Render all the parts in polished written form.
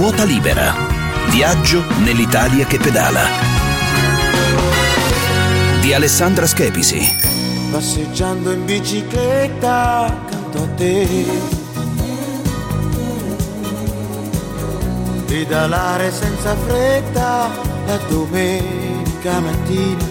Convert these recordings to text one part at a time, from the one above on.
Ruota libera. Viaggio nell'Italia che pedala. Di Alessandra Schepisi. Passeggiando in bicicletta accanto a te, pedalare senza fretta la domenica mattina,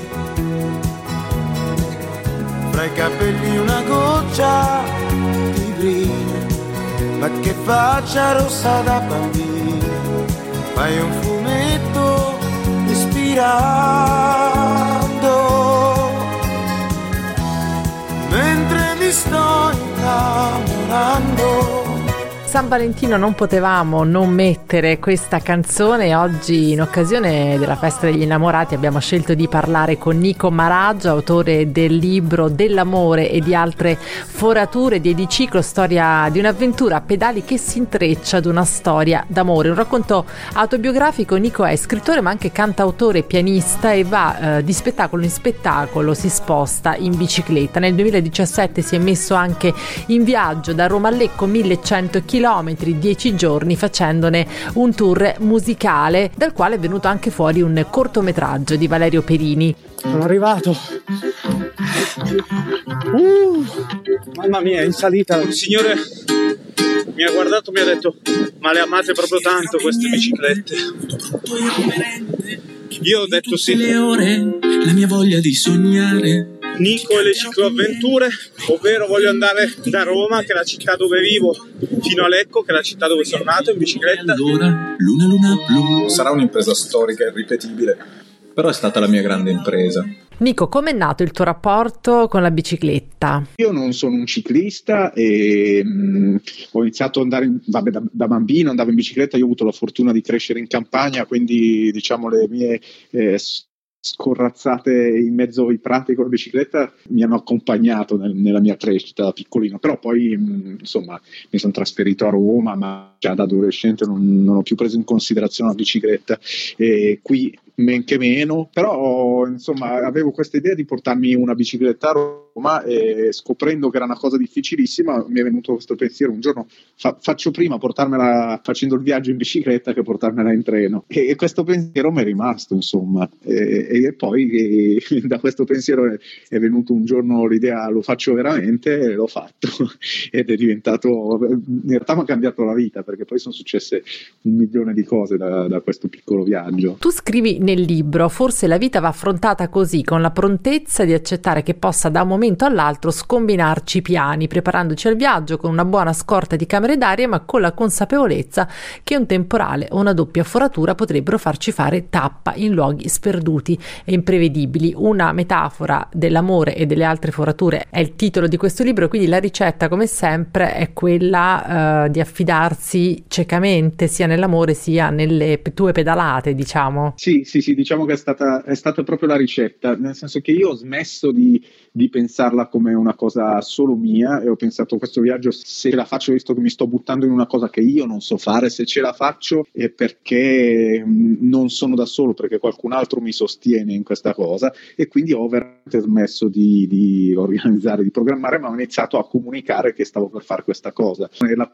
fra i capelli una goccia di brina, ma che faccia rossa da bambina, fai un fumetto ispirando, mentre mi sto innamorando. San Valentino non potevamo non mettere questa canzone. Oggi, in occasione della festa degli innamorati, abbiamo scelto di parlare con Nico Maraggia, autore del libro Dell'amore e di altre forature di Ediciclo, storia di un'avventura a pedali che si intreccia ad una storia d'amore. Un racconto autobiografico. Nico è scrittore ma anche cantautore e pianista e va di spettacolo in spettacolo, si sposta in bicicletta. Nel 2017 si è messo anche in viaggio da Roma a Lecco, 1100 km, 10 giorni, facendone un tour musicale dal quale è venuto anche fuori un cortometraggio di Valerio Perini. Sono arrivato. Mamma mia, in salita. Il signore mi ha guardato, mi ha detto: ma le amate proprio tanto queste biciclette? Io ho detto sì. Le ore, la mia voglia di sognare. Nico e le cicloavventure, ovvero voglio andare da Roma, che è la città dove vivo, fino a Lecco, che è la città dove sono nato, in bicicletta. Allora, luna blu. Sarà un'impresa storica irripetibile, però è stata la mia grande impresa. Nico, com'è nato il tuo rapporto con la bicicletta? Io non sono un ciclista e ho iniziato ad andare, da bambino andavo in bicicletta. Io ho avuto la fortuna di crescere in campagna, quindi diciamo le mie scorrazzate in mezzo ai prati con la bicicletta mi hanno accompagnato nella mia crescita da piccolino. Però poi insomma mi sono trasferito a Roma, ma già da adolescente non ho più preso in considerazione la bicicletta, e qui men che meno. Però insomma avevo questa idea di portarmi una bicicletta a Roma, e scoprendo che era una cosa difficilissima mi è venuto questo pensiero: un giorno faccio prima portarmela facendo il viaggio in bicicletta che portarmela in treno, e questo pensiero mi è rimasto, insomma, e poi da questo pensiero è venuto un giorno l'idea: lo faccio veramente, e l'ho fatto ed è diventato, in realtà mi ha cambiato la vita, perché poi sono successe 1.000.000 di cose da questo piccolo viaggio. Tu scrivi nel libro: forse la vita va affrontata così, con la prontezza di accettare che possa da un momento all'altro scombinarci i piani, preparandoci al viaggio con una buona scorta di camere d'aria, ma con la consapevolezza che un temporale o una doppia foratura potrebbero farci fare tappa in luoghi sperduti e imprevedibili. Una metafora dell'amore e delle altre forature è il titolo di questo libro, quindi la ricetta, come sempre, è quella di affidarsi ciecamente sia nell'amore sia nelle tue pedalate, diciamo. Sì, diciamo che è stata proprio la ricetta, nel senso che io ho smesso di pensarla come una cosa solo mia, e ho pensato: questo viaggio, se ce la faccio, visto che mi sto buttando in una cosa che io non so fare, se ce la faccio è perché non sono da solo, perché qualcun altro mi sostiene in questa cosa. E quindi ho veramente smesso di organizzare, di programmare, ma ho iniziato a comunicare che stavo per fare questa cosa.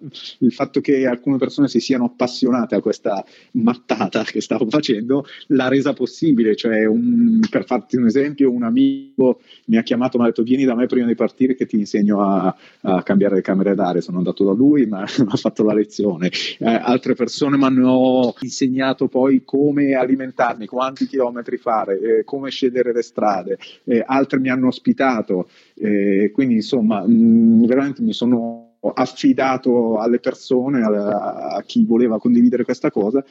Il fatto che alcune persone si siano appassionate a questa mattata che stavo facendo l'ha resa possibile. Cioè, per farti un esempio, un amico mi ha chiamato, mi ha detto: vieni da me prima di partire che ti insegno a cambiare le camere d'aria. Sono andato da lui, ma mi ha fatto la lezione. Altre persone mi hanno insegnato poi come alimentarmi, quanti chilometri fare, come scegliere le strade. Altre mi hanno ospitato, quindi insomma veramente mi sono affidato alle persone, a chi voleva condividere questa cosa,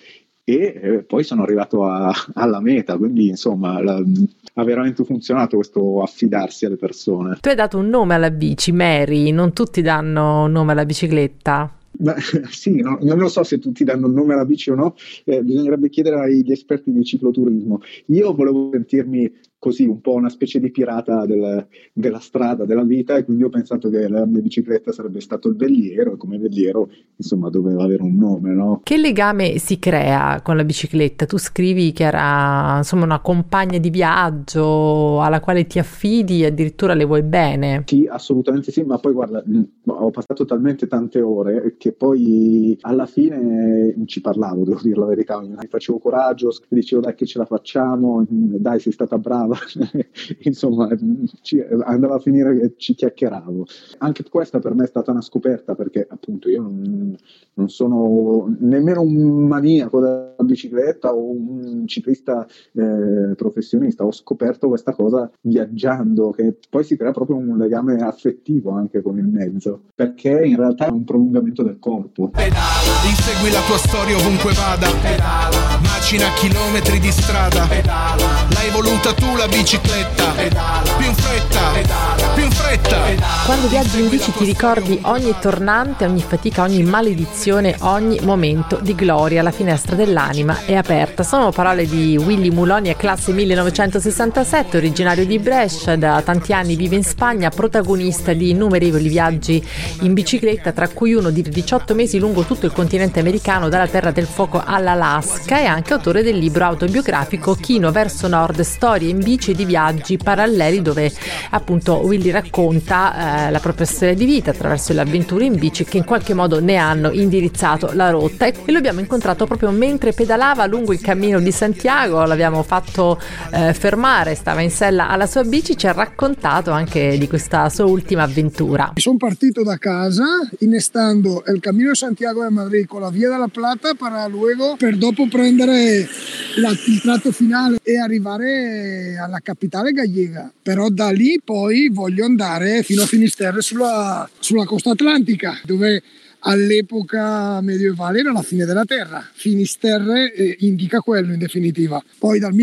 e poi sono arrivato alla meta. Quindi insomma ha veramente funzionato questo affidarsi alle persone. Tu hai dato un nome alla bici, Mary. Non tutti danno un nome alla bicicletta. Beh, sì, no, non lo so se tutti danno il nome alla bici o no, bisognerebbe chiedere agli esperti di cicloturismo. Io volevo sentirmi così un po' una specie di pirata della strada, della vita, e quindi ho pensato che la mia bicicletta sarebbe stato il veliero, e come veliero insomma doveva avere un nome, no? Che legame si crea con la bicicletta? Tu scrivi che era insomma una compagna di viaggio alla quale ti affidi e addirittura le vuoi bene. Sì, assolutamente sì, ma poi guarda, ho passato talmente tante ore che poi alla fine ci parlavo, devo dire la verità, mi facevo coraggio, dicevo dai che ce la facciamo, dai sei stata brava, insomma andava a finire che ci chiacchieravo. Anche questa per me è stata una scoperta, perché appunto io non sono nemmeno un maniaco della bicicletta o un ciclista professionista, ho scoperto questa cosa viaggiando, che poi si crea proprio un legame affettivo anche con il mezzo, perché in realtà è un prolungamento del corpo. Pedala, insegui la tua storia ovunque vada, pedala, macina chilometri di strada, pedala, l'hai voluta tu la bicicletta, pedala, più in fretta, pedala, più in fretta. Quando viaggi in bici ti ricordi ogni tornante, ogni fatica, ogni maledizione, ogni momento di gloria. La finestra dell'anima è aperta. Sono parole di Willy Muloni, classe 1967, originario di Brescia, da tanti anni vive in Spagna, protagonista di innumerevoli viaggi in bicicletta, tra cui uno di 18 mesi lungo tutto il continente americano, dalla Terra del Fuoco all'Alaska, e anche autore del libro autobiografico Chino verso Nord, storie in bici e di viaggi paralleli, dove appunto Willy racconta la propria storia di vita attraverso le avventure in bici che in qualche modo ne hanno indirizzato la rotta, e lo abbiamo incontrato proprio mentre pedalava lungo il cammino di Santiago. L'abbiamo fatto fermare, stava in sella alla sua bici, ci ha raccontato anche di questa sua ultima avventura. Sono partito da casa innestando el Camino de Santiago de Madrid con la Via della Plata para luego, per dopo prendere il tratto finale e arrivare alla capitale gallega. Però da lì poi voglio andare fino a Finisterre sulla costa atlantica, dove all'epoca medievale era la fine della terra. Finisterre indica quello in definitiva. Poi dal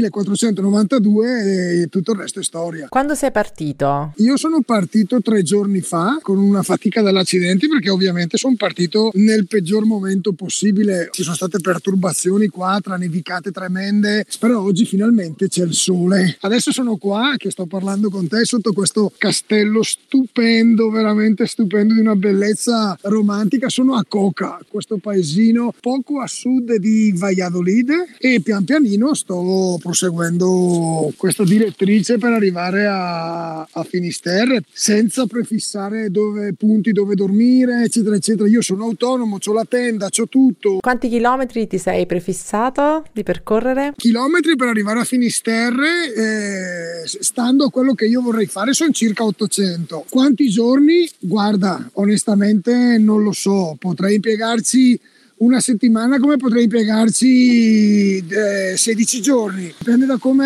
1492 tutto il resto è storia. Quando sei partito? Io sono partito 3 giorni fa con una fatica dall'accidenti, perché ovviamente sono partito nel peggior momento possibile. Ci sono state perturbazioni qua, tra nevicate tremende, però oggi finalmente c'è il sole. Adesso sono qua che sto parlando con te sotto questo castello stupendo, veramente stupendo, di una bellezza romantica. Sono a Coca, questo paesino poco a sud di Valladolid, e pian pianino sto proseguendo questa direttrice per arrivare a Finisterre, senza prefissare punti dove dormire, eccetera eccetera. Io sono autonomo, c'ho la tenda, c'ho tutto. Quanti chilometri ti sei prefissato di percorrere? Chilometri per arrivare a Finisterre, stando a quello che io vorrei fare, sono circa 800. Quanti giorni? Guarda, onestamente non lo so. Potrei impiegarci una settimana, come potrei impiegarci 16 giorni. Dipende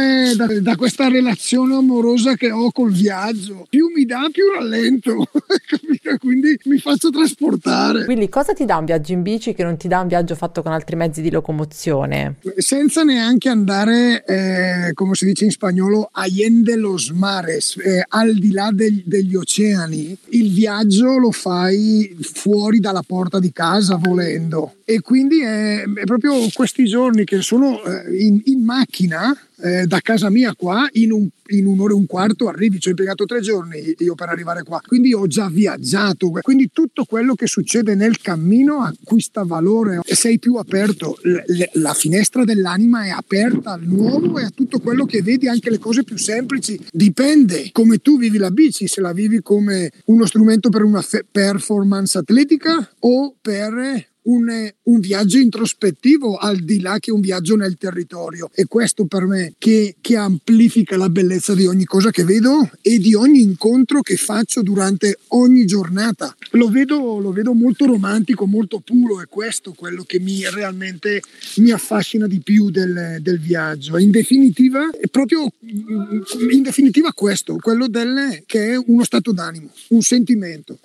da questa relazione amorosa che ho col viaggio. Più mi dà, più rallento. Quindi mi faccio trasportare. Quindi cosa ti dà un viaggio in bici che non ti dà un viaggio fatto con altri mezzi di locomozione? Senza neanche andare, come si dice in spagnolo, allende los mares, al di là degli oceani. Il viaggio lo fai fuori dalla porta di casa, volendo. E quindi è proprio questi giorni che sono in macchina da casa mia qua, in un'ora e un quarto arrivi. Ci ho impiegato 3 giorni io per arrivare qua, quindi ho già viaggiato. Quindi tutto quello che succede nel cammino acquista valore e sei più aperto. La finestra dell'anima è aperta al nuovo e a tutto quello che vedi, anche le cose più semplici. Dipende come tu vivi la bici, se la vivi come uno strumento per una performance atletica o per un viaggio introspettivo, al di là che un viaggio nel territorio. E questo per me che amplifica la bellezza di ogni cosa che vedo e di ogni incontro che faccio durante ogni giornata. Lo vedo molto romantico, molto puro, e questo è quello che realmente mi affascina di più del viaggio. In definitiva è proprio questo, quello che è uno stato d'animo, un sentimento, ecco.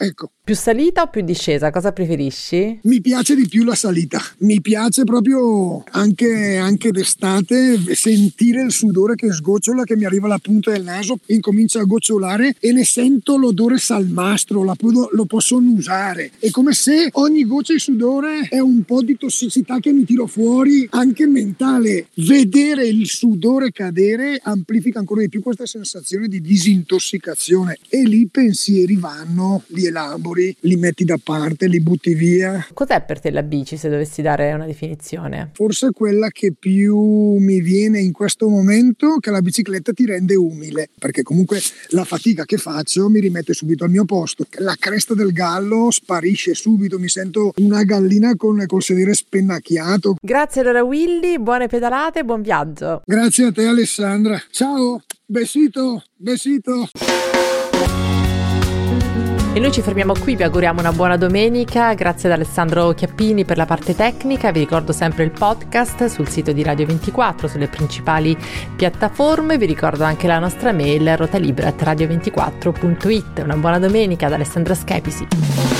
Più salita o più discesa? Cosa preferisci? Mi piace di più la salita, mi piace proprio anche d'estate sentire il sudore che sgocciola, che mi arriva alla punta del naso, incomincia a gocciolare e ne sento l'odore salmastro, lo posso annusare. È come se ogni goccia di sudore è un po' di tossicità che mi tiro fuori, anche mentale. Vedere il sudore cadere amplifica ancora di più questa sensazione di disintossicazione e lì i pensieri vanno, li elabori, li metti da parte, li butti via. Cos'è per te la bici, se dovessi dare una definizione? Forse quella che più mi viene in questo momento, che la bicicletta ti rende umile, perché comunque la fatica che faccio mi rimette subito al mio posto. La cresta del gallo sparisce subito, mi sento una gallina col sedere spennacchiato. Grazie allora Willy, buone pedalate, buon viaggio. Grazie a te Alessandra, ciao, besito. E noi ci fermiamo qui, vi auguriamo una buona domenica, grazie ad Alessandro Chiappini per la parte tecnica, vi ricordo sempre il podcast sul sito di Radio 24, sulle principali piattaforme, vi ricordo anche la nostra mail rotalibera@radio24.it. Una buona domenica da Alessandra Schepisi.